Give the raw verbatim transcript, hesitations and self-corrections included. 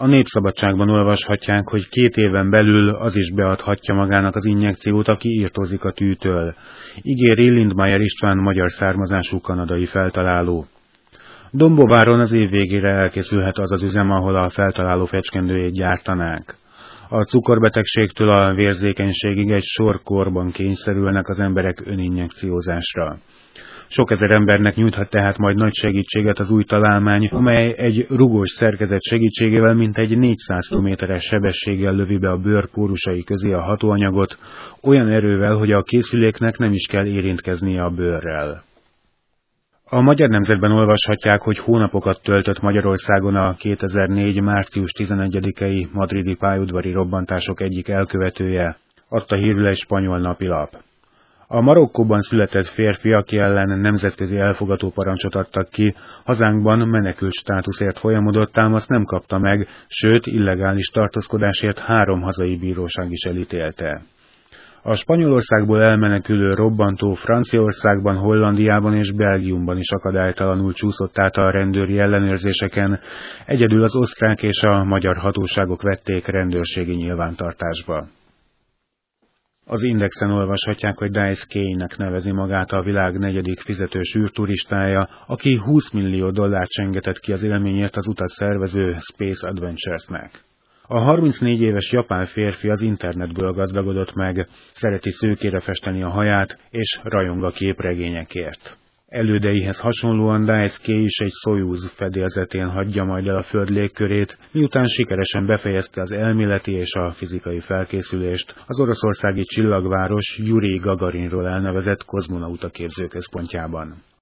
A Népszabadságban olvashatják, hogy két éven belül az is beadhatja magának az injekciót, aki írtózik a tűtől. Ígéri Lindmeier István magyar származású kanadai feltaláló. Dombováron az év végére elkészülhet az az üzem, ahol a feltaláló fecskendőjét gyártanák. A cukorbetegségtől a vérzékenységig egy sor korban kényszerülnek az emberek öninjekciózásra. Sok ezer embernek nyújthat tehát majd nagy segítséget az új találmány, amely egy rugós szerkezet segítségével mintegy négyszáz kilométeres sebességgel lövi be a bőr pórusai közé a hatóanyagot, olyan erővel, hogy a készüléknek nem is kell érintkeznie a bőrrel. A Magyar Nemzetben olvashatják, hogy hónapokat töltött Magyarországon a kétezer-négy. március tizenegyedikei madridi pályaudvari robbantások egyik elkövetője, adta hírül egy spanyol napilap. A Marokkóban született férfi, aki ellen nemzetközi elfogató parancsot adtak ki, hazánkban menekült státuszért folyamodott, ám azt nem kapta meg, sőt, illegális tartózkodásért három hazai bíróság is elítélte. A Spanyolországból elmenekülő robbantó Franciaországban, Hollandiában és Belgiumban is akadálytalanul csúszott át a rendőri ellenőrzéseken, egyedül az osztrák és a magyar hatóságok vették rendőrségi nyilvántartásba. Az Indexen olvashatják, hogy Dice Kane-nek nevezi magát a világ negyedik fizetős űrturistája, aki húsz millió dollárt csengetett ki az élményért az utat szervező Space Adventures-nek. A harmincnégy éves japán férfi az internetből gazdagodott meg, szereti szőkére festeni a haját, és rajong a képregényekért. Elődeihez hasonlóan Dice K is egy Soyuz fedélzetén hagyja majd el a Föld légkörét, miután sikeresen befejezte az elméleti és a fizikai felkészülést az oroszországi csillagváros Jurij Gagarinról elnevezett kozmonauta képzőközpontjában.